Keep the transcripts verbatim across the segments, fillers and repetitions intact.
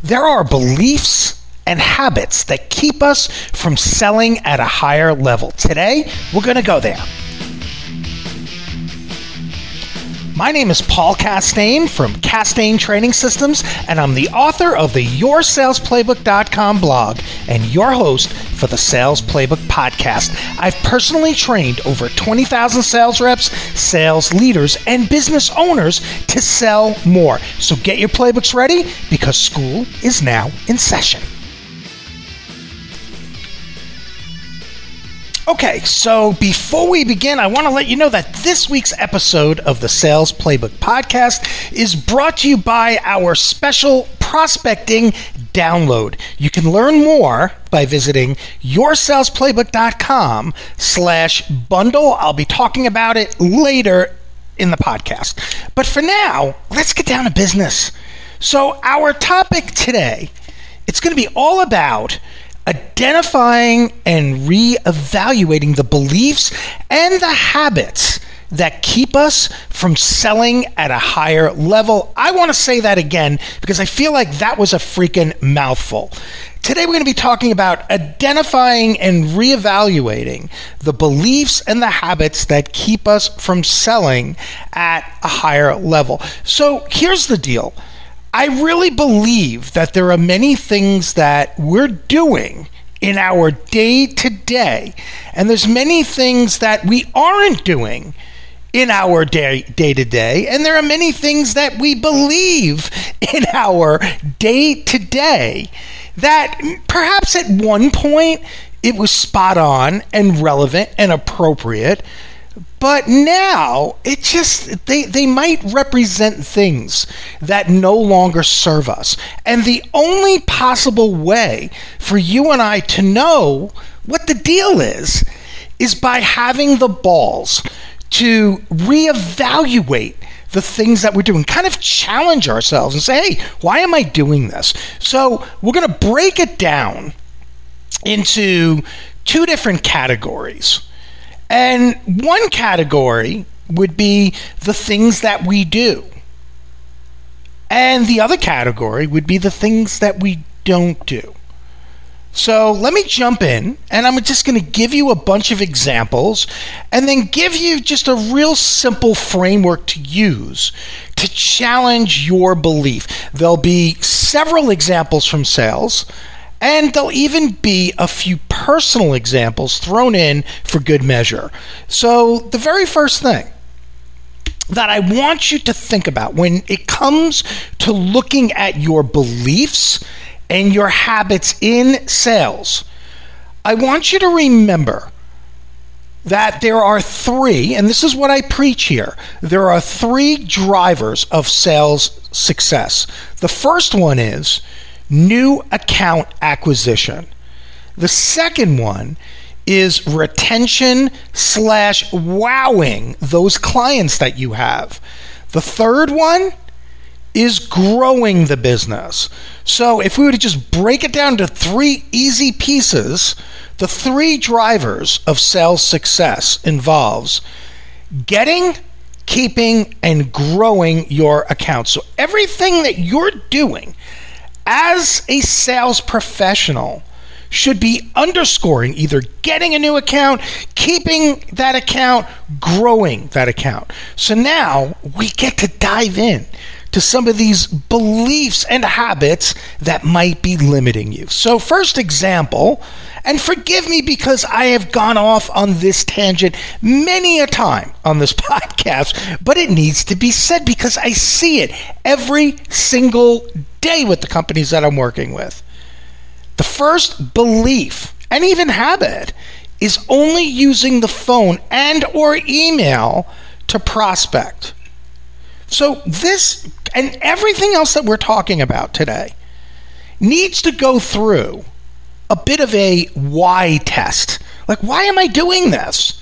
There are beliefs and habits that keep us from selling at a higher level. Today, we're going to go there. My name is Paul Castaigne from Castaigne Training Systems, and I'm the author of the your sales playbook dot com blog and your host for the Sales Playbook podcast. I've personally trained over twenty thousand sales reps, sales leaders, and business owners to sell more. So get your playbooks ready because school is now in session. Okay, so before we begin, I want to let you know that this week's episode of the Sales Playbook podcast is brought to you by our special prospecting download. You can learn more by visiting your sales playbook dot com slash bundle. I'll be talking about it later in the podcast. But for now, let's get down to business. So our topic today, it's going to be all about identifying and reevaluating the beliefs and the habits that keep us from selling at a higher level. I want to say that again because I feel like that was a freaking mouthful. Today we're going to be talking about identifying and reevaluating the beliefs and the habits that keep us from selling at a higher level. So here's the deal. I really believe that there are many things that we're doing in our day-to-day, and there's many things that we aren't doing in our day, day-to-day, and there are many things that we believe in our day-to-day that perhaps at one point it was spot on and relevant and appropriate, but now it just they, they might represent things that no longer serve us. And the only possible way for you and I to know what the deal is is by having the balls to reevaluate the things that we're doing, kind of challenge ourselves and say, hey, why am I doing this? So we're going to break it down into two different categories. And one category would be the things that we do. And the other category would be the things that we don't do. So let me jump in, and I'm just going to give you a bunch of examples and then give you just a real simple framework to use to challenge your belief. There'll be several examples from sales, and there'll even be a few personal examples thrown in for good measure. So the very first thing that I want you to think about when it comes to looking at your beliefs and your habits in sales, I want you to remember that there are three, and this is what I preach here, there are three drivers of sales success. The first one is new account acquisition. The second one is retention slash wowing those clients that you have. The third one is growing the business. So if we were to just break it down to three easy pieces, the three drivers of sales success involves getting, keeping, and growing your accounts. So everything that you're doing as a sales professional should be underscoring either getting a new account, keeping that account, growing that account. So now we get to dive in to some of these beliefs and habits that might be limiting you. So first example, and forgive me because I have gone off on this tangent many a time on this podcast, but it needs to be said because I see it every single day with the companies that I'm working with. The first belief and even habit is only using the phone and or email to prospect. So this and everything else that we're talking about today needs to go through a bit of a why test. Like, why am I doing this?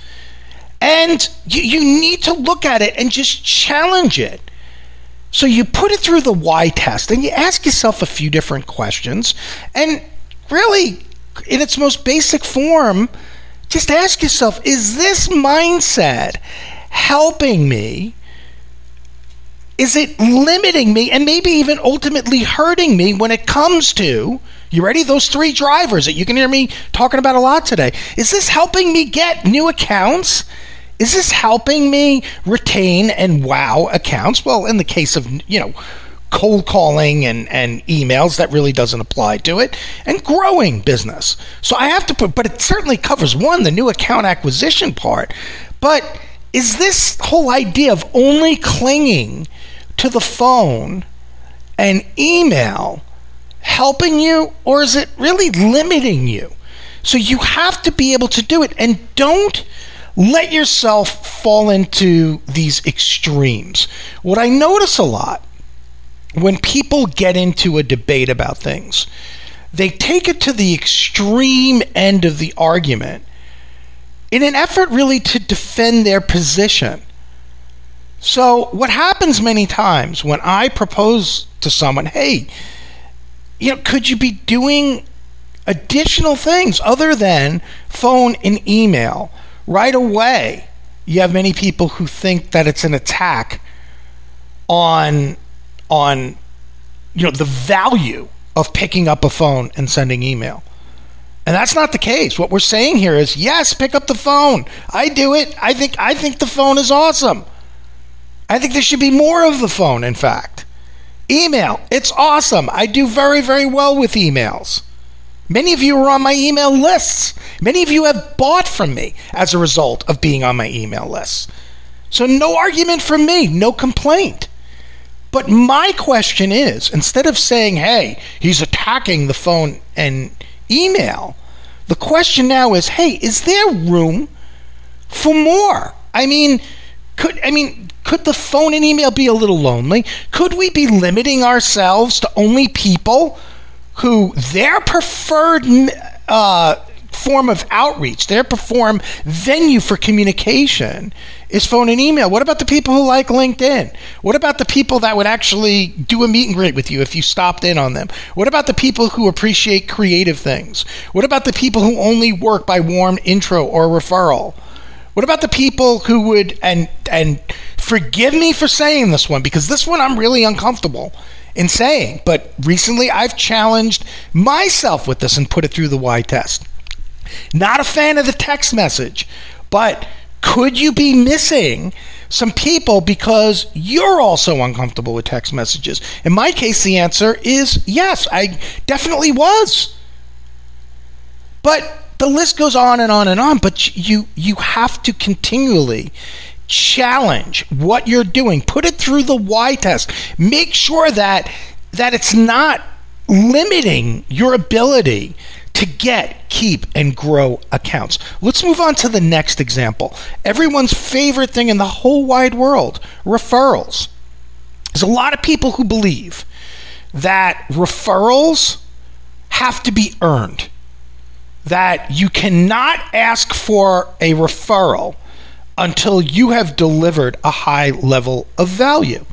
And you, you need to look at it and just challenge it. So you put it through the why test and you ask yourself a few different questions. And really, in its most basic form, just ask yourself, is this mindset helping me is it limiting me and maybe even ultimately hurting me when it comes to, you ready? Those three drivers that you can hear me talking about a lot today. Is this helping me get new accounts? Is this helping me retain and wow accounts? Well, in the case of, you know, cold calling and, and emails, that really doesn't apply to it, and growing business. So I have to put, but it certainly covers, one, the new account acquisition part. But is this whole idea of only clinging to the phone and email helping you, or is it really limiting you? So you have to be able to do it, and don't let yourself fall into these extremes. What I notice a lot when people get into a debate about things, they take it to the extreme end of the argument in an effort really to defend their position. So what happens many times when I propose to someone, hey, you know, could you be doing additional things other than phone and email? Right away, you have many people who think that it's an attack on on you know the value of picking up a phone and sending email. And that's not the case. What we're saying here is, yes, pick up the phone. I do it. I think I think the phone is awesome. I think there should be more of the phone, in fact. Email, it's awesome. I do very, very well with emails. Many of you are on my email lists. Many of you have bought from me as a result of being on my email lists. So no argument from me, no complaint. But my question is, instead of saying, hey, he's attacking the phone and email, the question now is, hey, is there room for more? I mean, could I mean, could the phone and email be a little lonely? Could we be limiting ourselves to only people who their preferred uh, form of outreach, their preferred venue for communication is phone and email? What about the people who like LinkedIn? What about the people that would actually do a meet and greet with you if you stopped in on them? What about the people who appreciate creative things? What about the people who only work by warm intro or referral? What about the people who would, and and forgive me for saying this one, because this one I'm really uncomfortable in saying, but recently I've challenged myself with this and put it through the Y test. Not a fan of the text message, but could you be missing some people because you're also uncomfortable with text messages? In my case, the answer is yes, I definitely was. But the list goes on and on and on, but you you have to continually challenge what you're doing. Put it through the Y test. Make sure that that it's not limiting your ability to get, keep, and grow accounts. Let's move on to the next example. Everyone's favorite thing in the whole wide world, referrals. There's a lot of people who believe that referrals have to be earned, that you cannot ask for a referral until you have delivered a high level of value.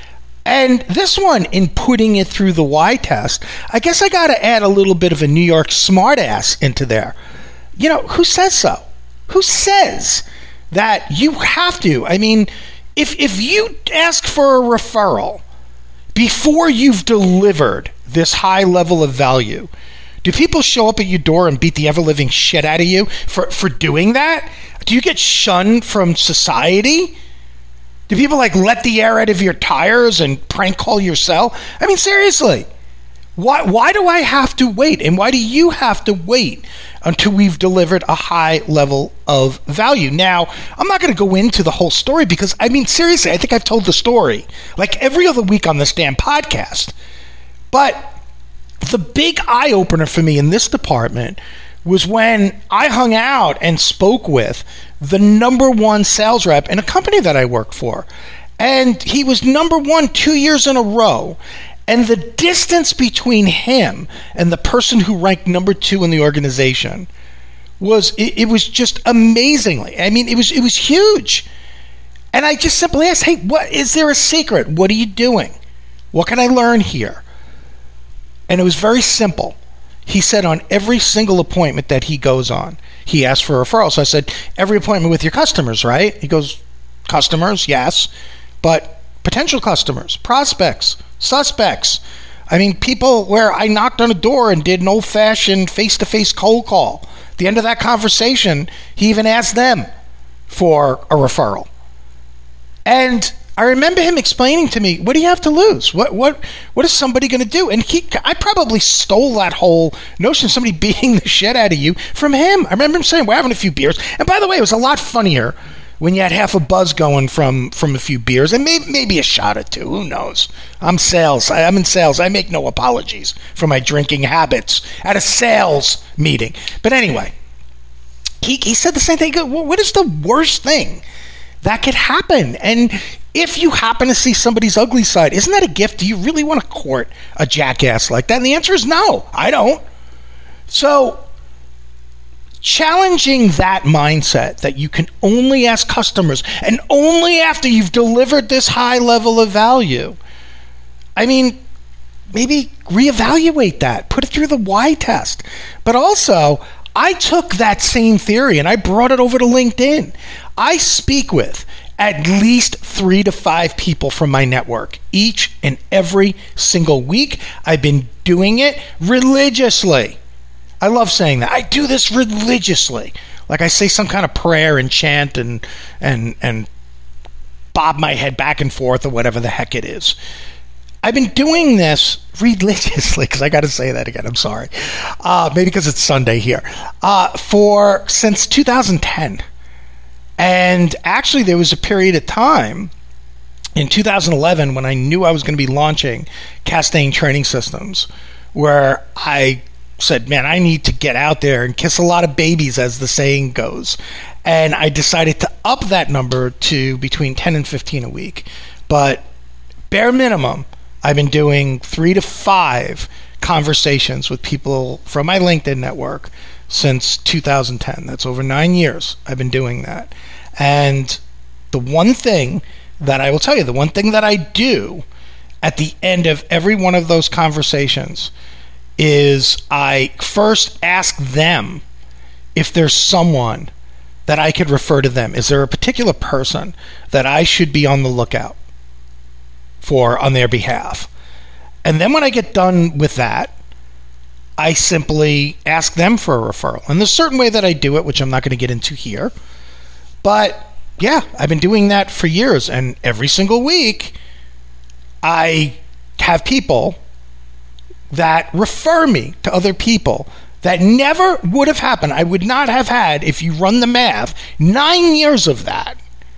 And this one, in putting it through the Y test, I guess I got to add a little bit of a New York smartass into there. You know, who says so? Who says that you have to? I mean, if if you ask for a referral before you've delivered this high level of value, do people show up at your door and beat the ever-living shit out of you for, for doing that? Do you get shunned from society? Do people like let the air out of your tires and prank call your cell? I mean, seriously, why why do I have to wait? And why do you have to wait until we've delivered a high level of value? Now, I'm not going to go into the whole story because, I mean, seriously, I think I've told the story like every other week on this damn podcast. But the big eye-opener for me in this department was when I hung out and spoke with the number one sales rep in a company that I worked for. And he was number one two years in a row. And the distance between him and the person who ranked number two in the organization was, it, it was just amazingly, I mean, it was it was huge. And I just simply asked, hey, what is there a secret? What are you doing? What can I learn here? And it was very simple. He said on every single appointment that he goes on, he asks for a referral. So I said, every appointment with your customers, right? He goes, customers, yes. But potential customers, prospects, suspects. I mean, people where I knocked on a door and did an old-fashioned face-to-face cold call. At the end of that conversation, he even asked them for a referral. And I remember him explaining to me, what do you have to lose? What what what is somebody going to do? And he, I probably stole that whole notion of somebody beating the shit out of you from him. I remember him saying, we're having a few beers. And by the way, it was a lot funnier when you had half a buzz going from, from a few beers and maybe, maybe a shot or two. Who knows? I'm sales. I'm in sales. I make no apologies for my drinking habits at a sales meeting. But anyway, he, he said the same thing. What is the worst thing that could happen? And if you happen to see somebody's ugly side, isn't that a gift? Do you really want to court a jackass like that? And the answer is no, I don't. So challenging that mindset that you can only ask customers and only after you've delivered this high level of value. I mean, maybe reevaluate that, put it through the why test. But also, I took that same theory and I brought it over to LinkedIn. I speak with at least three to five people from my network each and every single week. I've been doing it religiously. I love saying that. I do this religiously. Like I say some kind of prayer and chant and and and bob my head back and forth or whatever the heck it is. I've been doing this religiously, because I got to say that again. I'm sorry. Uh, maybe because it's Sunday here. Uh, for since two thousand ten. And actually, there was a period of time in two thousand eleven when I knew I was going to be launching Castaigne Training Systems, where I said, man, I need to get out there and kiss a lot of babies, as the saying goes. And I decided to up that number to between ten and fifteen a week. But bare minimum, I've been doing three to five conversations with people from my LinkedIn network since two thousand ten. That's over nine years I've been doing that. And the one thing that I will tell you, the one thing that I do at the end of every one of those conversations is I first ask them if there's someone that I could refer to them. Is there a particular person that I should be on the lookout for on their behalf? And then when I get done with that, I simply ask them for a referral. And there's a certain way that I do it, which I'm not going to get into here. But yeah, I've been doing that for years. And every single week, I have people that refer me to other people that never would have happened. I would not have had, if you run the math, nine years of that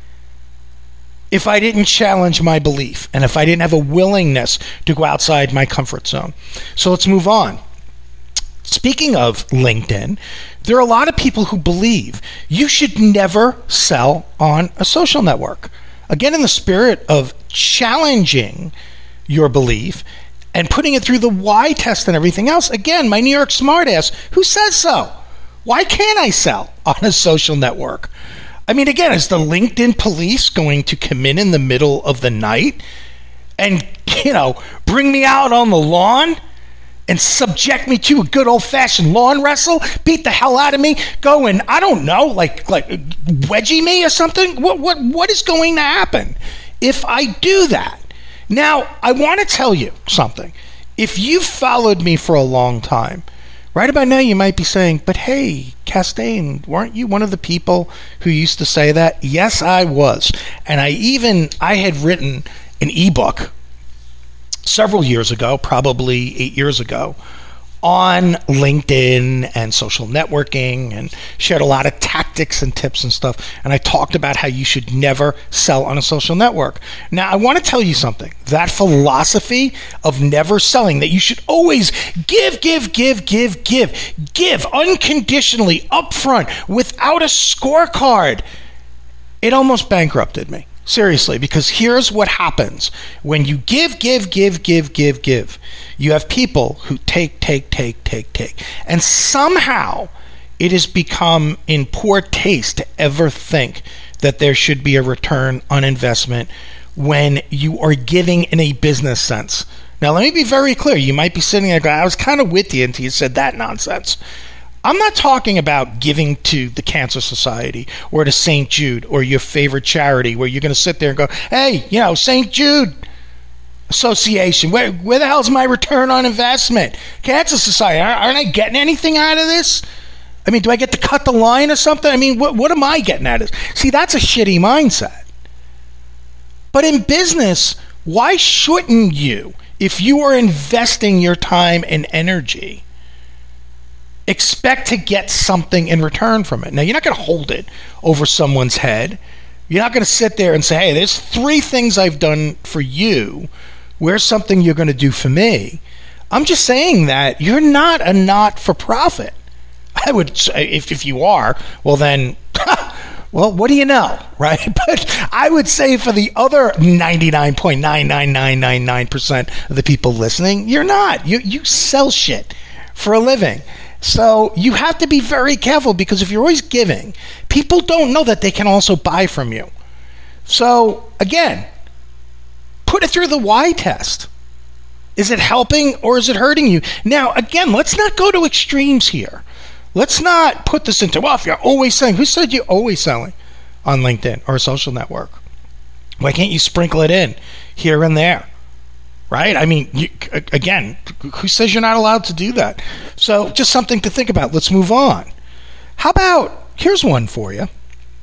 if I didn't challenge my belief and if I didn't have a willingness to go outside my comfort zone. So let's move on. Speaking of LinkedIn, there are a lot of people who believe you should never sell on a social network. Again, in the spirit of challenging your belief and putting it through the why test and everything else. Again, my New York smartass, who says so? Why can't I sell on a social network? I mean, again, is the LinkedIn police going to come in in the middle of the night and, you know, bring me out on the lawn and subject me to a good old-fashioned lawn wrestle, beat the hell out of me, go and, I don't know, like like wedgie me or something? What what What is going to happen if I do that? Now, I want to tell you something. If you've followed me for a long time, right about now you might be saying, but hey, Castaigne, weren't you one of the people who used to say that? Yes, I was. And I even, I had written an ebook several years ago, probably eight years ago, on LinkedIn and social networking, and shared a lot of tactics and tips and stuff. And I talked about how you should never sell on a social network. Now, I want to tell you something. That philosophy of never selling, that you should always give, give, give, give, give, give unconditionally, upfront, without a scorecard, it almost bankrupted me. Seriously, because here's what happens. When you give, give, give, give, give, give, you have people who take, take, take, take, take. And somehow it has become in poor taste to ever think that there should be a return on investment when you are giving in a business sense. Now, let me be very clear. You might be sitting there going, I was kind of with you until you said that nonsense. I'm not talking about giving to the Cancer Society or to Saint Jude or your favorite charity where you're going to sit there and go, hey, you know, Saint Jude Association, where, where the hell's my return on investment? Cancer Society, aren't I getting anything out of this? I mean, do I get to cut the line or something? I mean, what, what am I getting out of this? See, that's a shitty mindset. But in business, why shouldn't you, if you are investing your time and energy, expect to get something in return from it? Now, you're not going to hold it over someone's head. You're not going to sit there and say, hey, there's three things I've done for you. Where's something you're going to do for me? I'm just saying that you're not a not-for-profit. I would say, if, if you are, well then, well, what do you know, right? But I would say for the other ninety-nine point nine nine nine nine nine percent of the people listening, you're not. You you sell shit for a living. So you have to be very careful, because if you're always giving, people don't know that they can also buy from you. So again, put it through the why test. Is it helping or is it hurting you? Now, again, let's not go to extremes here. Let's not put this into, well, if you're always selling, who said you're always selling on LinkedIn or a social network? Why can't you sprinkle it in here and there? Right? I mean, you, again, who says you're not allowed to do that? So just something to think about. Let's move on. How about, here's one for you.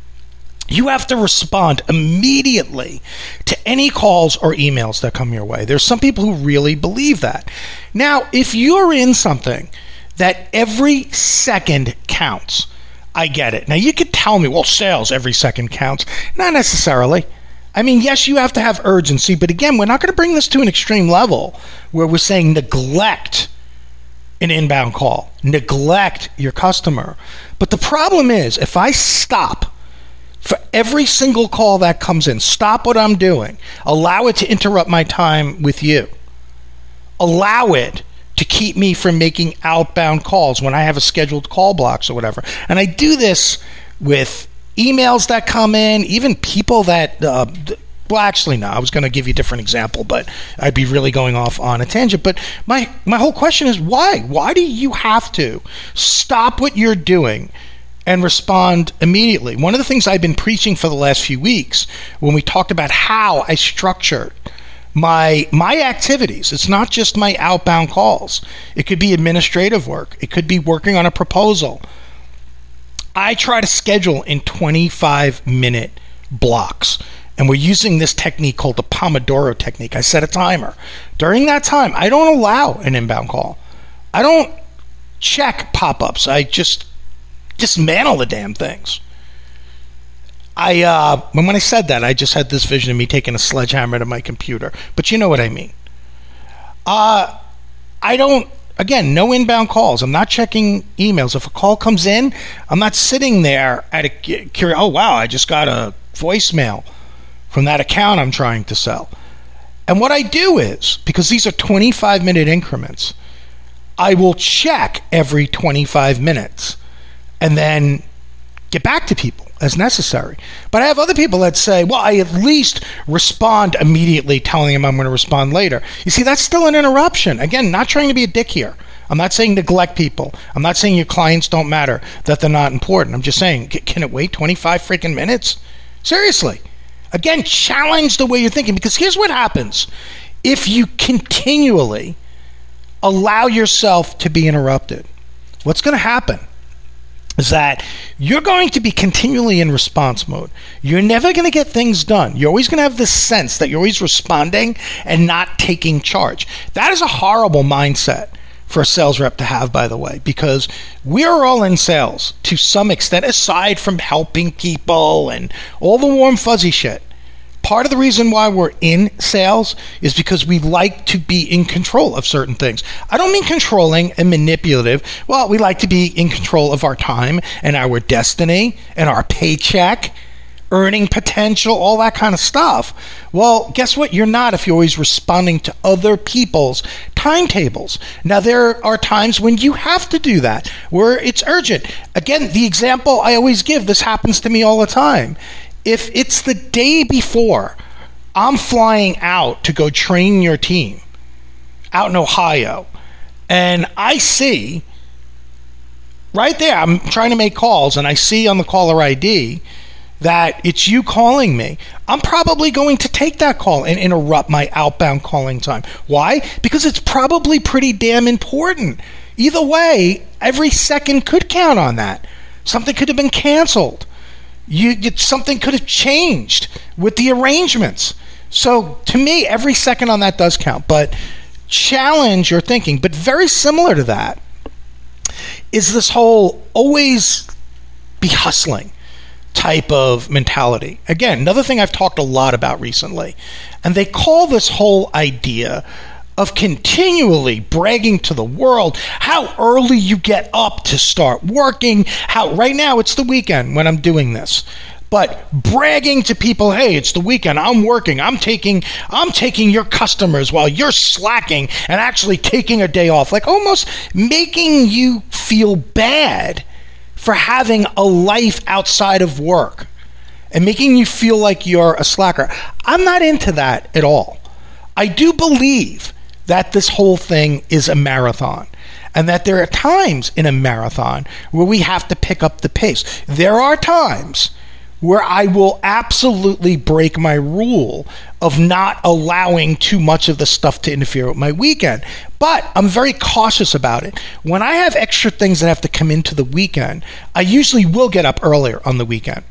You have to respond immediately to any calls or emails that come your way. There's some people who really believe that. Now, if you're in something that every second counts, I get it. Now, you could tell me, well, sales, every second counts. Not necessarily. I mean, yes, you have to have urgency, but again, we're not going to bring this to an extreme level where we're saying neglect an inbound call, neglect your customer. But the problem is, if I stop for every single call that comes in, stop what I'm doing, allow it to interrupt my time with you, allow it to keep me from making outbound calls when I have a scheduled call blocks or whatever. And I do this with emails that come in, even people that, uh, well, actually, no, I was going to give you a different example, but I'd be really going off on a tangent. But my, my whole question is, why? Why do you have to stop what you're doing and respond immediately? One of the things I've been preaching for the last few weeks when we talked about how I structured my my activities, it's not just my outbound calls. It could be administrative work. It could be working on a proposal. I try to schedule in twenty-five minute blocks. And we're using this technique called the Pomodoro technique. I set a timer. During that time, I don't allow an inbound call. I don't check pop-ups. I just dismantle the damn things. I uh, when I said that, I just had this vision of me taking a sledgehammer to my computer. But you know what I mean. Uh, I don't, again, no inbound calls. I'm not checking emails. If a call comes in, I'm not sitting there at a curious, oh, wow, I just got a voicemail from that account I'm trying to sell. And what I do is, because these are twenty-five minute increments, I will check every twenty-five minutes and then get back to people as necessary. But I have other people that say, well, I at least respond immediately, telling them I'm going to respond later. You see, that's still an interruption. Again, not trying to be a dick here. I'm not saying neglect people. I'm not saying your clients don't matter, that they're not important. I'm just saying, can it wait twenty-five freaking minutes? Seriously. Again, challenge the way you're thinking, because here's what happens. If you continually allow yourself to be interrupted, what's going to happen is that you're going to be continually in response mode. You're never going to get things done. You're always going to have this sense that you're always responding and not taking charge. That is a horrible mindset for a sales rep to have, by the way, because we're all in sales to some extent, aside from helping people and all the warm fuzzy shit. Part of the reason why we're in sales is because we like to be in control of certain things. I don't mean controlling and manipulative. Well, we like to be in control of our time and our destiny and our paycheck, earning potential, all that kind of stuff. Well, guess what? You're not if you're always responding to other people's timetables. Now, there are times when you have to do that, where it's urgent. Again, the example I always give, this happens to me all the time. If it's the day before I'm flying out to go train your team out in Ohio, and I see right there, I'm trying to make calls and I see on the caller I D that it's you calling me, I'm probably going to take that call and interrupt my outbound calling time. Why? Because it's probably pretty damn important. Either way, every second could count on that. Something could have been canceled. You, you, something could have changed with the arrangements. So to me, every second on that does count. But challenge your thinking. But very similar to that is this whole always be hustling type of mentality. Again, another thing I've talked a lot about recently, and they call this whole idea of continually bragging to the world how early you get up to start working, how right now it's the weekend when I'm doing this, but bragging to people, hey, it's the weekend, I'm working, I'm taking I'm taking your customers while you're slacking and actually taking a day off, like almost making you feel bad for having a life outside of work and making you feel like you're a slacker. I'm not into that at all. I do believe that this whole thing is a marathon and that there are times in a marathon where we have to pick up the pace. There are times where I will absolutely break my rule of not allowing too much of the stuff to interfere with my weekend. But I'm very cautious about it. When I have extra things that have to come into the weekend, I usually will get up earlier on the weekend.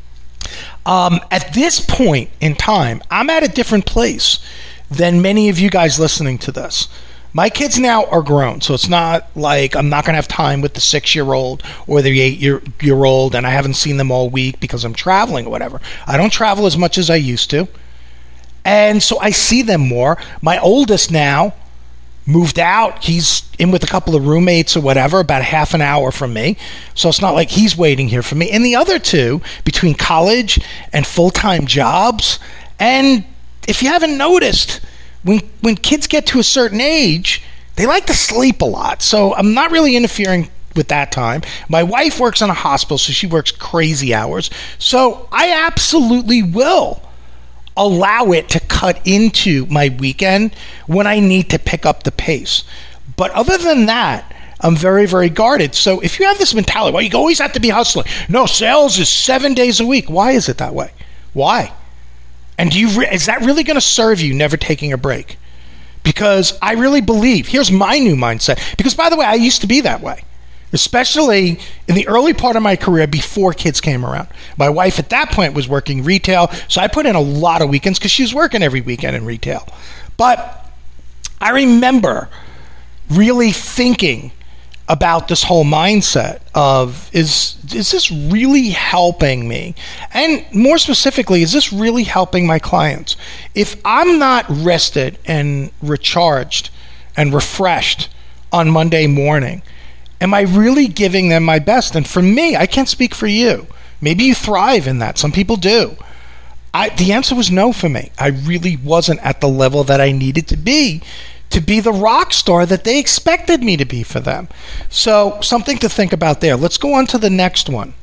Um, at this point in time, I'm at a different place than many of you guys listening to this. My kids now are grown, so it's not like I'm not going to have time with the six-year-old or the eight-year-old, and I haven't seen them all week because I'm traveling or whatever. I don't travel as much as I used to, and so I see them more. My oldest now moved out. He's in with a couple of roommates or whatever, about a half an hour from me, so it's not like he's waiting here for me. And the other two, between college and full-time jobs, and if you haven't noticed, When when kids get to a certain age, they like to sleep a lot. So I'm not really interfering with that time. My wife works in a hospital, so she works crazy hours. So I absolutely will allow it to cut into my weekend when I need to pick up the pace. But other than that, I'm very, very guarded. So if you have this mentality, well, you always have to be hustling. No, sales is seven days a week. Why is it that way? Why? And do you re- is that really going to serve you never taking a break? Because I really believe, here's my new mindset. Because, by the way, I used to be that way, especially in the early part of my career before kids came around. My wife at that point was working retail, so I put in a lot of weekends because she was working every weekend in retail. But I remember really thinking about this whole mindset of, is is this really helping me? And more specifically, is this really helping my clients? If I'm not rested and recharged and refreshed on Monday morning, am I really giving them my best? And for me, I can't speak for you. Maybe you thrive in that. Some people do. I, the answer was no for me. I really wasn't at the level that I needed to be to be the rock star that they expected me to be for them. So something to think about there. Let's go on to the next one.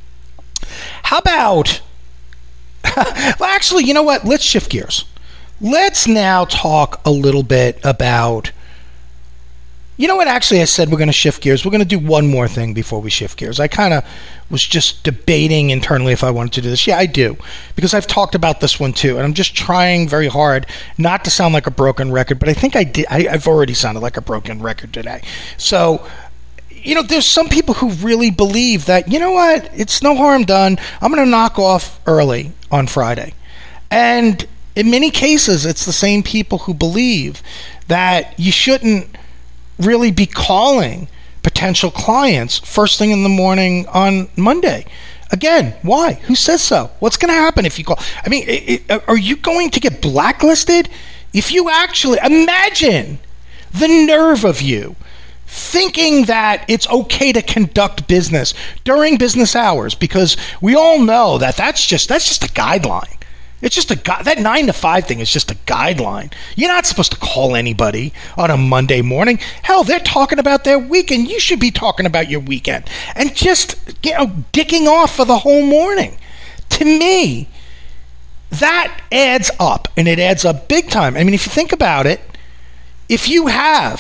How about, well, actually, you know what? Let's shift gears. Let's now talk a little bit about, you know what? Actually, I said we're going to shift gears. We're going to do one more thing before we shift gears. I kind of was just debating internally if I wanted to do this. Yeah, I do, because I've talked about this one too, and I'm just trying very hard not to sound like a broken record, but I think I did. I, I've already sounded like a broken record today. So, you know, there's some people who really believe that, you know what, it's no harm done. I'm going to knock off early on Friday. And in many cases, it's the same people who believe that you shouldn't really be calling potential clients first thing in the morning on Monday. Again, why? Who says so? What's going to happen if you call? I mean, it, it, are you going to get blacklisted? If you actually, imagine the nerve of you thinking that it's okay to conduct business during business hours, because we all know that that's just that's just a guideline. It's just a gu- that nine to five thing is just a guideline. You're not supposed to call anybody on a Monday morning. Hell, they're talking about their weekend. You should be talking about your weekend and just, you know, dicking off for the whole morning. To me, that adds up, and it adds up big time. I mean, if you think about it, if you have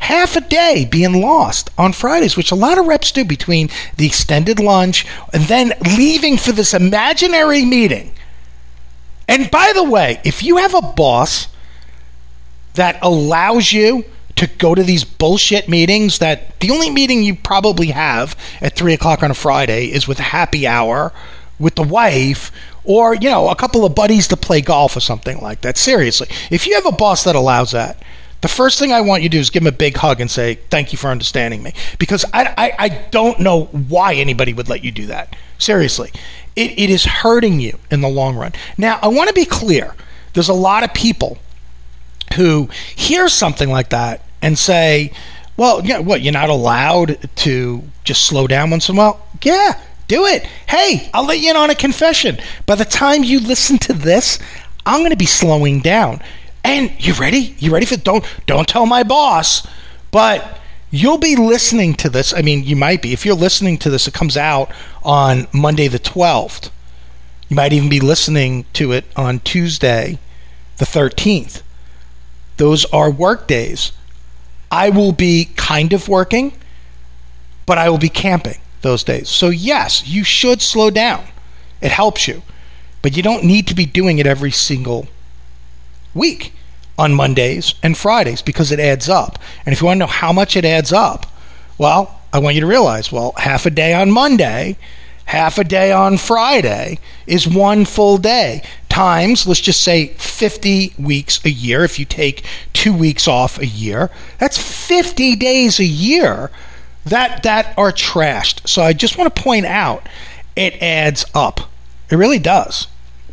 half a day being lost on Fridays, which a lot of reps do between the extended lunch and then leaving for this imaginary meeting. And by the way, if you have a boss that allows you to go to these bullshit meetings, that the only meeting you probably have at three o'clock on a Friday is with a happy hour with the wife, or, you know, a couple of buddies to play golf or something like that. Seriously, if you have a boss that allows that, the first thing I want you to do is give him a big hug and say, thank you for understanding me. Because I, I, I don't know why anybody would let you do that. Seriously. It, it is hurting you in the long run. Now, I want to be clear. There's a lot of people who hear something like that and say, well, yeah, what, you're not allowed to just slow down once in a while? Yeah, do it. Hey, I'll let you in on a confession. By the time you listen to this, I'm going to be slowing down. And you ready? You ready for don't don't tell my boss, but you'll be listening to this. I mean, you might be. If you're listening to this, it comes out on Monday the twelfth. You might even be listening to it on Tuesday the thirteenth. Those are work days. I will be kind of working, but I will be camping those days. So yes, you should slow down. It helps you. But you don't need to be doing it every single week on Mondays and Fridays, because it adds up. And if you want to know how much it adds up, well, I want you to realize, well, half a day on Monday, half a day on Friday is one full day. Times, let's just say fifty weeks a year. If you take two weeks off a year, that's fifty days a year that that are trashed. So I just want to point out, it adds up. It really does.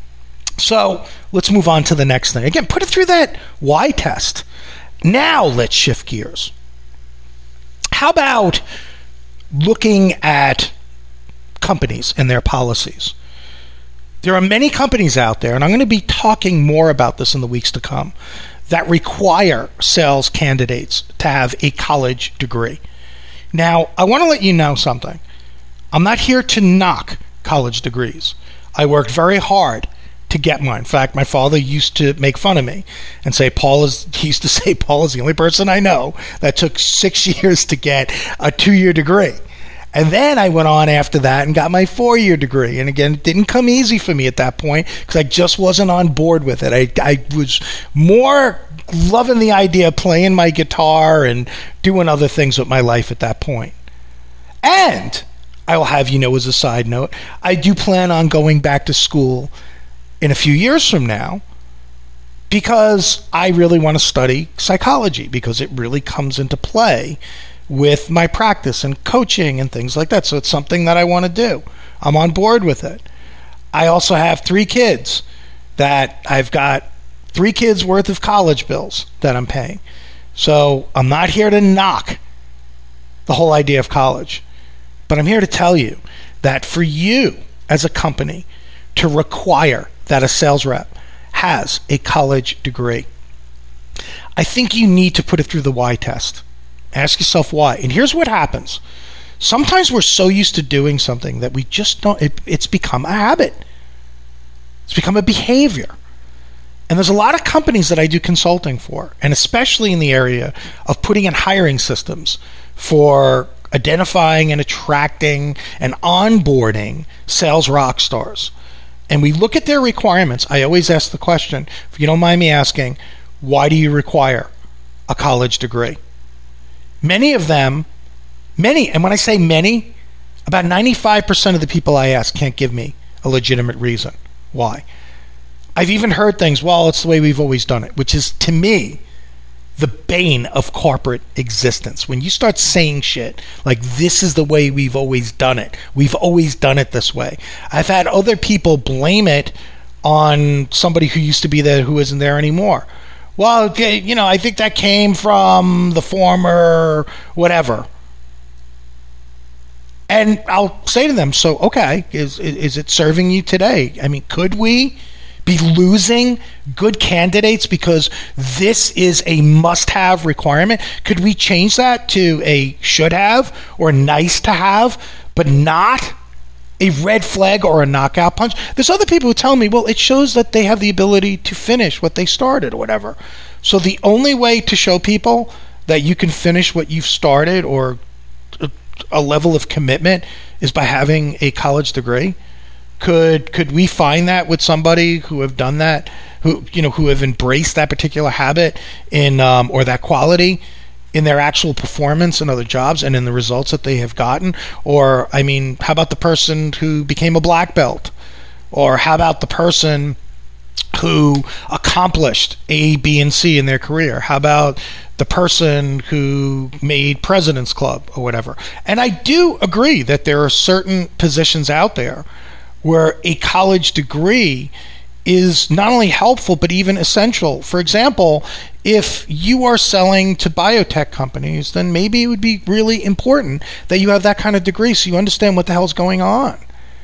So let's move on to the next thing. Again, put it through that why test. Now let's shift gears. How about looking at companies and their policies? There are many companies out there, and I'm going to be talking more about this in the weeks to come, that require sales candidates to have a college degree. Now, I want to let you know something. I'm not here to knock college degrees. I worked very hard to get mine. In fact, my father used to make fun of me and say, Paul is, he used to say, Paul is the only person I know that took six years to get a two-year degree. And then I went on after that and got my four-year degree. And again, it didn't come easy for me at that point because I just wasn't on board with it. I, I was more loving the idea of playing my guitar and doing other things with my life at that point. And I will have you know, as a side note, I do plan on going back to school in a few years from now, because I really want to study psychology, because it really comes into play with my practice and coaching and things like that. So it's something that I want to do. I'm on board with it. I also have three kids that I've got three kids worth of college bills that I'm paying. So I'm not here to knock the whole idea of college, but I'm here to tell you that for you as a company to require that a sales rep has a college degree, I think you need to put it through the why test. Ask yourself why. And here's what happens. Sometimes we're so used to doing something that we just don't, it, it's become a habit. It's become a behavior. And there's a lot of companies that I do consulting for, and especially in the area of putting in hiring systems for identifying and attracting and onboarding sales rock stars. And we look at their requirements. I always ask the question, if you don't mind me asking, why do you require a college degree? Many of them, many, and when I say many, about ninety-five percent of the people I ask can't give me a legitimate reason why. I've even heard things, well, it's the way we've always done it, which is, to me, the bane of corporate existence. When you start saying shit like, this is the way we've always done it, we've always done it this way. I've had other people blame it on somebody who used to be there who isn't there anymore. Well, you know, I think that came from the former whatever. And I'll say to them, so, okay, is is it serving you today? I mean, could we be losing good candidates because this is a must-have requirement? Could we change that to a should-have or nice to have, but not a red flag or a knockout punch? There's other people who tell me, well, it shows that they have the ability to finish what they started or whatever. So the only way to show people that you can finish what you've started, or a, a level of commitment, is by having a college degree? Could could we find that with somebody who have done that, who you know who have embraced that particular habit in um, or that quality in their actual performance in other jobs and in the results that they have gotten? Or, I mean, how about the person who became a black belt? Or how about the person who accomplished A, B, and C in their career? How about the person who made President's Club or whatever? And I do agree that there are certain positions out there where a college degree is not only helpful but even essential. For example, if you are selling to biotech companies, then maybe it would be really important that you have that kind of degree so you understand what the hell's going on.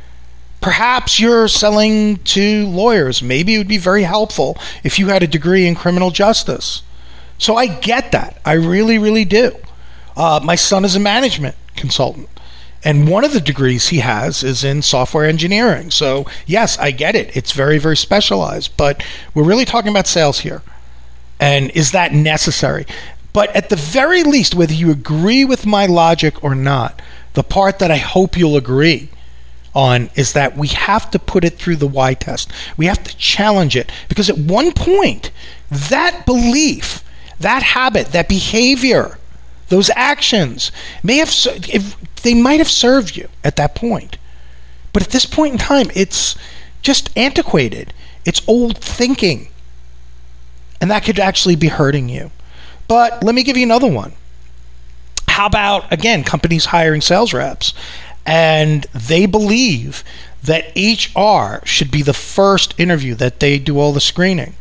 Perhaps you're selling to lawyers. Maybe it would be very helpful if you had a degree in criminal justice. So I get that. I really, really do. Uh, my son is a management consultant, and one of the degrees he has is in software engineering. So yes, I get it. It's very, very specialized, but we're really talking about sales here. And is that necessary? But at the very least, whether you agree with my logic or not, the part that I hope you'll agree on is that we have to put it through the why test. We have to challenge it, because at one point, that belief, that habit, that behavior, those actions may have, if they might have served you at that point. But at this point in time, it's just antiquated. It's old thinking. And that could actually be hurting you. But let me give you another one. How about, again, companies hiring sales reps, and they believe that H R should be the first interview, that they do all the screening.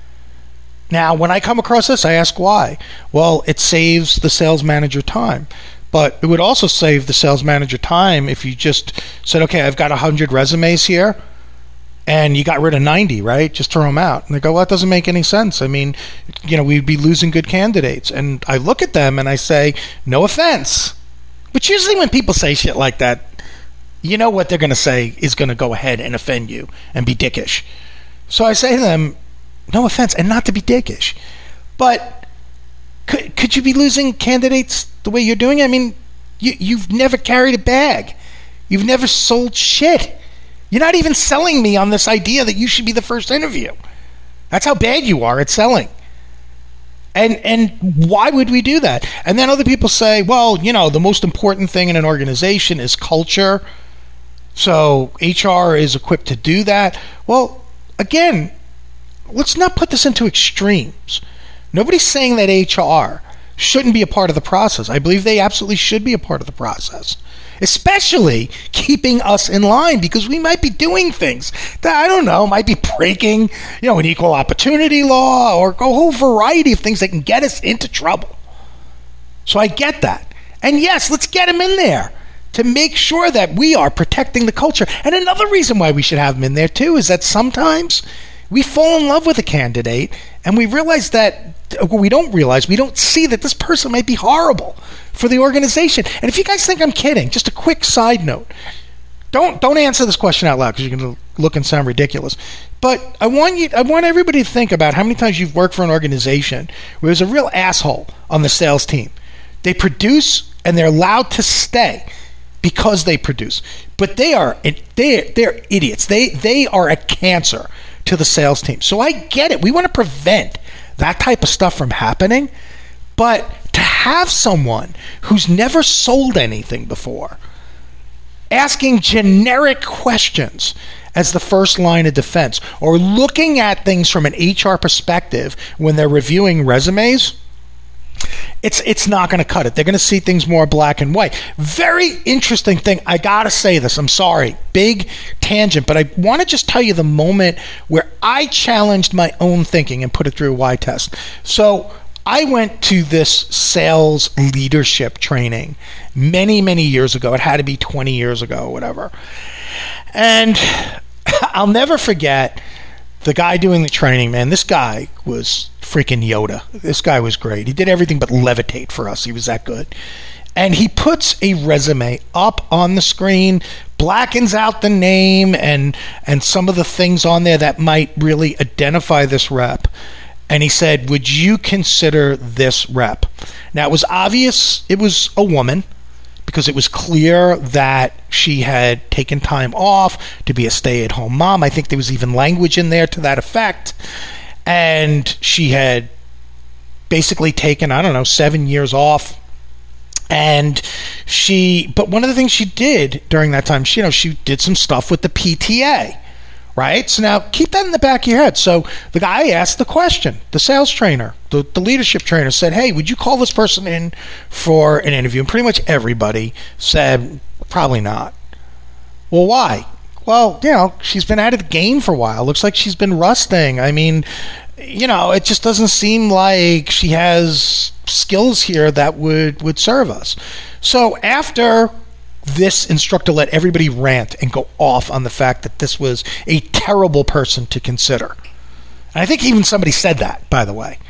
Now, when I come across this, I ask why. Well, it saves the sales manager time. But it would also save the sales manager time if you just said, okay, I've got one hundred resumes here, and you got rid of ninety, right? Just throw them out. And they go, well, that doesn't make any sense. I mean, you know, we'd be losing good candidates. And I look at them and I say, no offense. But usually when people say shit like that, you know what they're going to say is going to go ahead and offend you and be dickish. So I say to them, no offense, and not to be dickish, but could could you be losing candidates the way you're doing? I mean, you, you've never carried a bag. You've never sold shit. You're not even selling me on this idea that you should be the first interview. That's how bad you are at selling. And and why would we do that? And then other people say, well, you know, the most important thing in an organization is culture. So H R is equipped to do that. Well, again, let's not put this into extremes. Nobody's saying that H R shouldn't be a part of the process. I believe they absolutely should be a part of the process, especially keeping us in line, because we might be doing things that, I don't know, might be breaking, you know, an equal opportunity law or a whole variety of things that can get us into trouble. So I get that. And yes, let's get them in there to make sure that we are protecting the culture. And another reason why we should have them in there too is that sometimes we fall in love with a candidate and we realize that, well, we don't realize, we don't see that this person might be horrible for the organization. And if you guys think I'm kidding, just a quick side note. Don't don't answer this question out loud because you're going to look and sound ridiculous. But I want you, I want everybody to think about how many times you've worked for an organization where there's a real asshole on the sales team. They produce and they're allowed to stay because they produce. But they are they they're idiots. They they are a cancer to the sales team. So I get it. We want to prevent that type of stuff from happening. But to have someone who's never sold anything before asking generic questions as the first line of defense, or looking at things from an H R perspective when they're reviewing resumes, it's it's not going to cut it. They're going to see things more black and white. Very interesting thing. I got to say this. I'm sorry. Big tangent, but I want to just tell you the moment where I challenged my own thinking and put it through a Y test. So I went to this sales leadership training many, many years ago. It had to be twenty years ago or whatever. And I'll never forget the guy doing the training, man. This guy was freaking Yoda. This guy was great. He did everything but levitate for us. He was that good. And he puts a resume up on the screen, blackens out the name and and some of the things on there that might really identify this rep. And he said, would you consider this rep? Now, it was obvious it was a woman because it was clear that she had taken time off to be a stay-at-home mom. I think there was even language in there to that effect. And she had basically taken, I don't know, seven years off. And she, but one of the things she did during that time, she, you know, she did some stuff with the P T A. Right? So now keep that in the back of your head. So the guy asked the question, the sales trainer, the, the leadership trainer said, hey, would you call this person in for an interview? And pretty much everybody said, probably not. Well, why? Well, you know, she's been out of the game for a while. Looks like she's been rusting. I mean, you know, it just doesn't seem like she has skills here that would, would serve us. So after this instructor let everybody rant and go off on the fact that this was a terrible person to consider. And I think even somebody said that, by the way.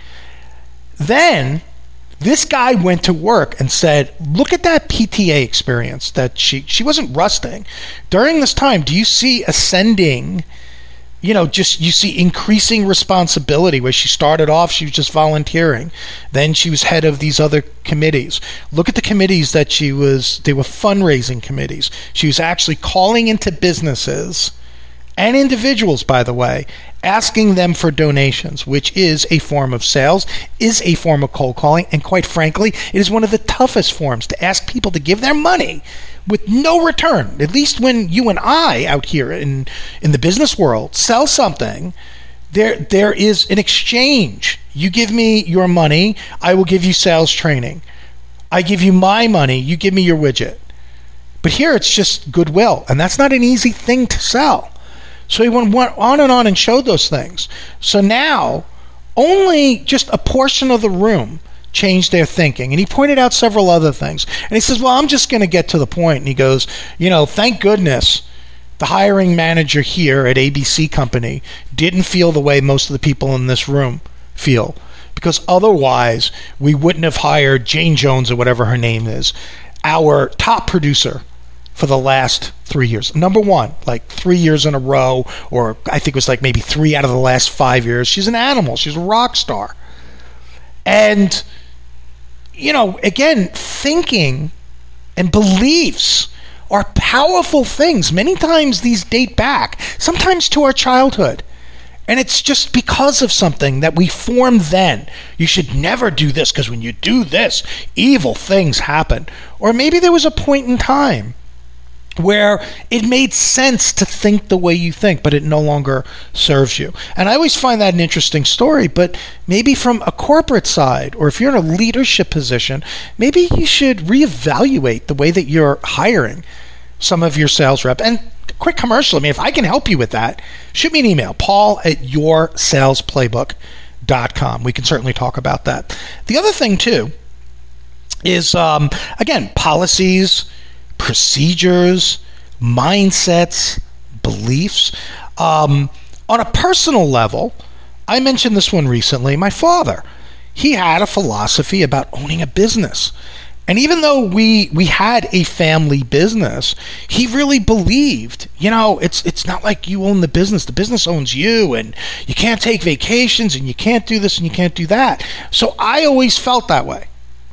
Then this guy went to work and said, look at that P T A experience that she, she wasn't rusting. During this time, do you see ascending, you know, just you see increasing responsibility where she started off, she was just volunteering. Then she was head of these other committees. Look at the committees that she was, they were fundraising committees. She was actually calling into businesses and individuals, by the way, asking them for donations, which is a form of sales, is a form of cold calling, and quite frankly, it is one of the toughest forms to ask people to give their money with no return. At least when you and I out here in, in the business world sell something, there there is an exchange. You give me your money, I will give you sales training. I give you my money, you give me your widget. But here it's just goodwill, and that's not an easy thing to sell. So he went on and on and showed those things. So now only just a portion of the room changed their thinking. And he pointed out several other things. And he says, well, I'm just going to get to the point. And he goes, you know, thank goodness the hiring manager here at A B C Company didn't feel the way most of the people in this room feel. Because otherwise, we wouldn't have hired Jane Jones or whatever her name is, our top producer for the last three years. Number one, like three years in a row, or I think it was like maybe three out of the last five years. She's an animal. She's a rock star. And, you know, again, thinking and beliefs are powerful things. Many times these date back, sometimes to our childhood. And it's just because of something that we formed then. You should never do this because when you do this, evil things happen. Or maybe there was a point in time where it made sense to think the way you think, but it no longer serves you. And I always find that an interesting story, but maybe from a corporate side, or if you're in a leadership position, maybe you should reevaluate the way that you're hiring some of your sales rep. And quick commercial, I mean, if I can help you with that, shoot me an email, paul at your sales playbook dot com. We can certainly talk about that. The other thing, too, is, um, again, policies, procedures, mindsets, beliefs. Um, on a personal level, I mentioned this one recently. My father, he had a philosophy about owning a business. And even though we we had a family business, he really believed, you know, it's it's not like you own the business. The business owns you, and you can't take vacations, and you can't do this, and you can't do that. So I always felt that way.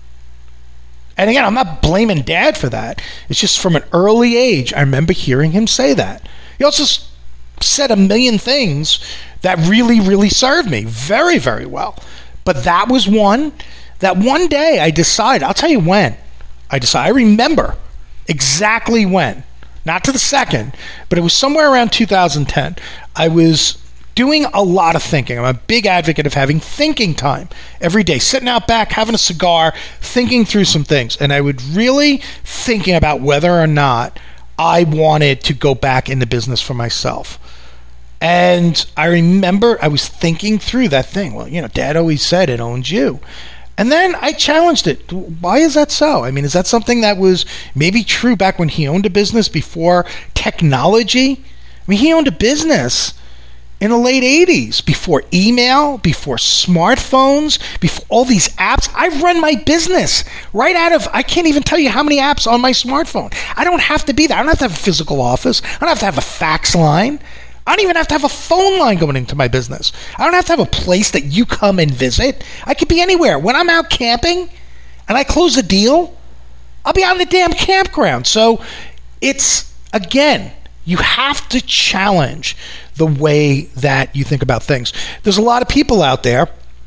And again, I'm not blaming Dad for that. It's just from an early age, I remember hearing him say that. He also said a million things that really, really served me very, very well. But that was one that one day I decided, I'll tell you when. I decided, I remember exactly when. Not to the second, but it was somewhere around two thousand ten. I was doing a lot of thinking. I'm a big advocate of having thinking time every day, sitting out back, having a cigar, thinking through some things. And I would really thinking about whether or not I wanted to go back into business for myself. And I remember I was thinking through that thing. Well, you know, Dad always said it owns you. And then I challenged it. Why is that so? I mean, is that something that was maybe true back when he owned a business before technology? I mean, he owned a business in the late eighties, before email, before smartphones, before all these apps. I run my business right out of, I can't even tell you how many apps on my smartphone. I don't have to be there. I don't have to have a physical office. I don't have to have a fax line. I don't even have to have a phone line going into my business. I don't have to have a place that you come and visit. I could be anywhere. When I'm out camping and I close a deal, I'll be out in the damn campground. So it's, again, you have to challenge the way that you think about things. There's a lot of people out there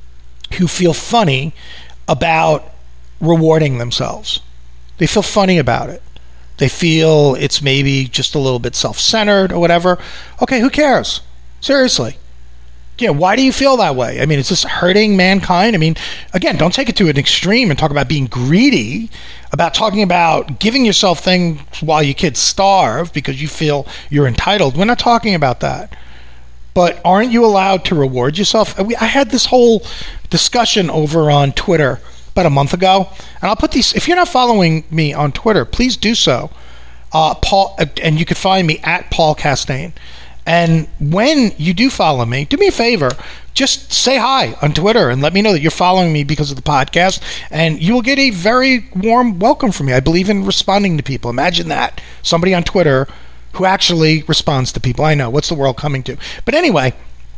who feel funny about rewarding themselves. They feel funny about it. They feel it's maybe just a little bit self-centered or whatever. Okay, who cares? Seriously. Yeah, why do you feel that way? I mean, is this hurting mankind? I mean, again, don't take it to an extreme and talk about being greedy, about talking about giving yourself things while your kids starve because you feel you're entitled. We're not talking about that. But aren't you allowed to reward yourself? I had this whole discussion over on Twitter about a month ago, and I'll put these, if you're not following me on Twitter, please do so. Uh, Paul, and you can find me at Paul Castaigne. And when you do follow me, do me a favor, just say hi on Twitter and let me know that you're following me because of the podcast, and you will get a very warm welcome from me. I believe in responding to people. Imagine that. Somebody on Twitter who actually responds to people. I know, what's the world coming to? But anyway,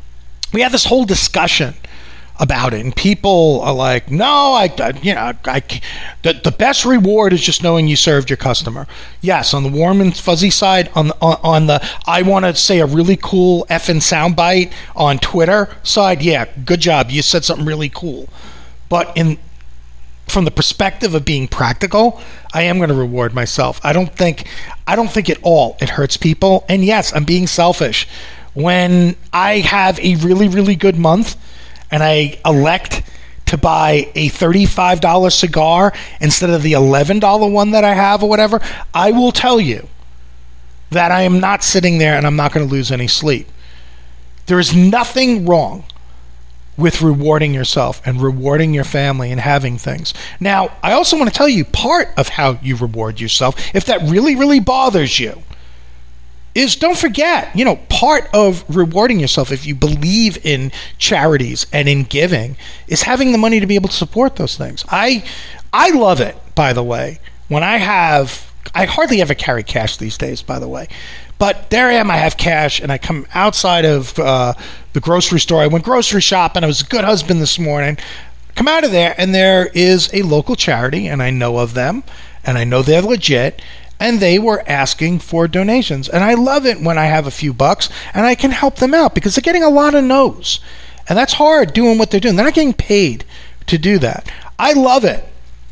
we had this whole discussion about it, and people are like, no, I, I you know, I, the, the best reward is just knowing you served your customer. Yes, on the warm and fuzzy side, on the, on, on the I want to say a really cool effing soundbite on Twitter side, yeah, good job, you said something really cool. But in from the perspective of being practical, I am going to reward myself. I don't think, I don't think at all it hurts people. And yes, I'm being selfish. When I have a really, really good month, and I elect to buy a thirty-five dollars cigar instead of the eleven dollars one that I have or whatever, I will tell you that I am not sitting there and I'm not going to lose any sleep. There is nothing wrong with rewarding yourself and rewarding your family and having things. Now, I also want to tell you part of how you reward yourself, if that really, really bothers you, is don't forget, you know, part of rewarding yourself, if you believe in charities and in giving, is having the money to be able to support those things. I I love it, by the way, when I have, I hardly ever carry cash these days, by the way, but there I am, I have cash, and I come outside of uh, the grocery store. I went grocery shopping, I was a good husband this morning, come out of there, and there is a local charity, and I know of them, and I know they're legit, and they were asking for donations. And I love it when I have a few bucks and I can help them out because they're getting a lot of no's. And that's hard doing what they're doing. They're not getting paid to do that. I love it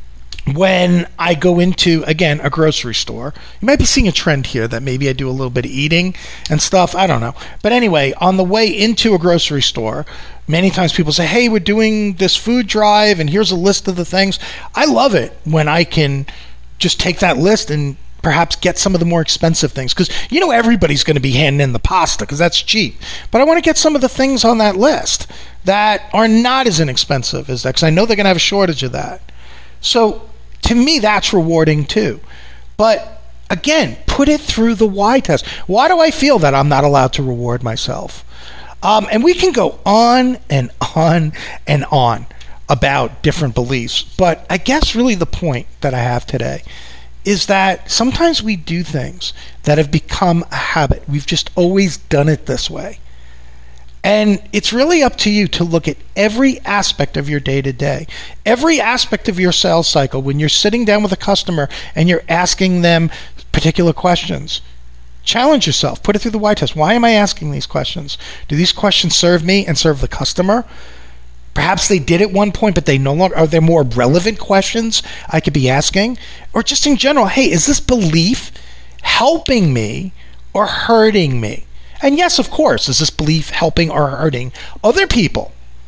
when I go into, again, a grocery store. You might be seeing a trend here that maybe I do a little bit of eating and stuff. I don't know. But anyway, on the way into a grocery store, many times people say, hey, we're doing this food drive and here's a list of the things. I love it when I can just take that list and perhaps get some of the more expensive things, because you know everybody's going to be handing in the pasta because that's cheap, but I want to get some of the things on that list that are not as inexpensive as that, because I know they're going to have a shortage of that. So to me, that's rewarding too. But again, put it through the why test. Why do I feel that I'm not allowed to reward myself? Um, and we can go on and on and on about different beliefs, but I guess really the point that I have today is that sometimes we do things that have become a habit. We've just always done it this way. And it's really up to you to look at every aspect of your day-to-day, every aspect of your sales cycle when you're sitting down with a customer and you're asking them particular questions. Challenge yourself. Put it through the why test. Why am I asking these questions? Do these questions serve me and serve the customer? Perhaps they did at one point, but they no longer, are there more relevant questions I could be asking? Or just in general, hey, is this belief helping me or hurting me? And yes, of course, is this belief helping or hurting other people?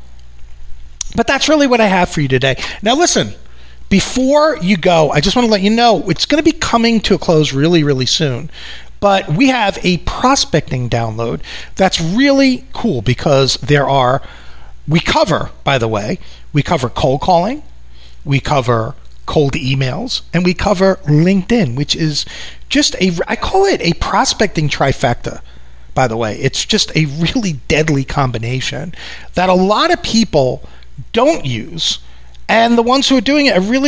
But that's really what I have for you today. Now listen, before you go, I just want to let you know it's going to be coming to a close really, really soon. But we have a prospecting download that's really cool because there are We cover, by the way, we cover cold calling, we cover cold emails, and we cover LinkedIn, which is just a, I call it a prospecting trifecta, by the way. It's just a really deadly combination that a lot of people don't use, and the ones who are doing it are really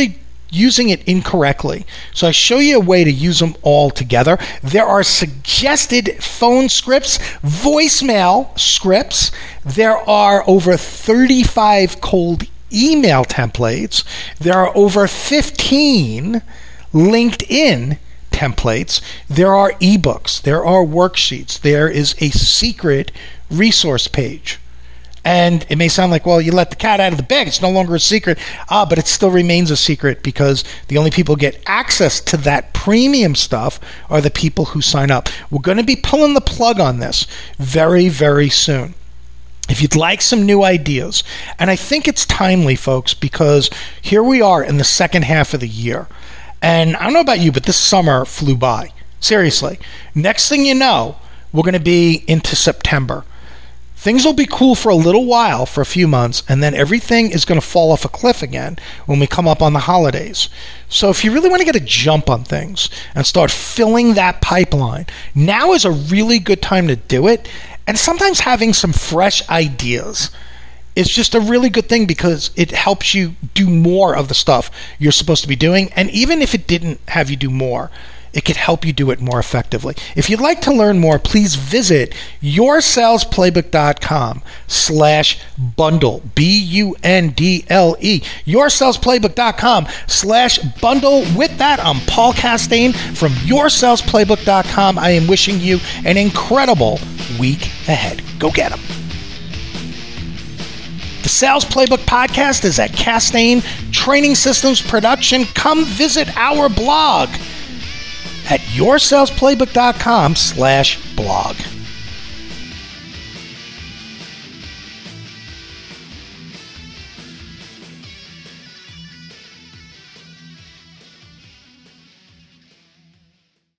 using it incorrectly. So I show you a way to use them all together. There are suggested phone scripts, voicemail scripts. There are over thirty-five cold email templates. There are over fifteen LinkedIn templates. There are ebooks. There are worksheets. There is a secret resource page. And it may sound like, well, you let the cat out of the bag. It's no longer a secret. Ah, but it still remains a secret because the only people who get access to that premium stuff are the people who sign up. We're going to be pulling the plug on this very, very soon. If you'd like some new ideas, and I think it's timely, folks, because here we are in the second half of the year. And I don't know about you, but this summer flew by. Seriously. Next thing you know, we're going to be into September. Things will be cool for a little while, for a few months, and then everything is going to fall off a cliff again when we come up on the holidays. So if you really want to get a jump on things and start filling that pipeline, now is a really good time to do it. And sometimes having some fresh ideas is just a really good thing because it helps you do more of the stuff you're supposed to be doing. And even if it didn't have you do more, it could help you do it more effectively. If you'd like to learn more, please visit yoursalesplaybook.com slash bundle, B U N D L E, yoursalesplaybook.com slash bundle. With that, I'm Paul Castaigne from your sales playbook dot com. I am wishing you an incredible week ahead. Go get them. The Sales Playbook Podcast is at Castaigne Training Systems Production. Come visit our blog at yoursalesplaybook.com slash blog.